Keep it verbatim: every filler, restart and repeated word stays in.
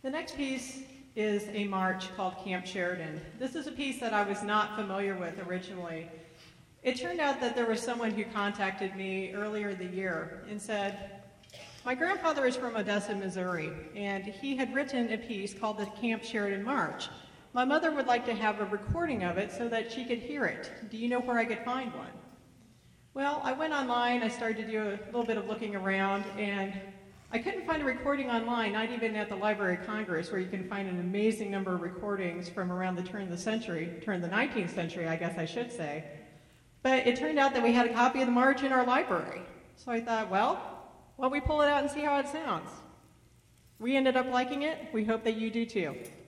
The next piece is a march called Camp Sheridan. This is a piece that I was not familiar with originally. It turned out that there was someone who contacted me earlier in the year and said, my grandfather is from Odessa, Missouri, and he had written a piece called the Camp Sheridan March. My mother would like to have a recording of it so that she could hear it. Do you know where I could find one? Well, I went online, I started to do a little bit of looking around, and I couldn't find a recording online, not even at the Library of Congress, where you can find an amazing number of recordings from around the turn of the century, turn of the nineteenth century, I guess I should say. But it turned out that we had a copy of the march in our library. So I thought, well, why don't we pull it out and see how it sounds? We ended up liking it. We hope that you do too.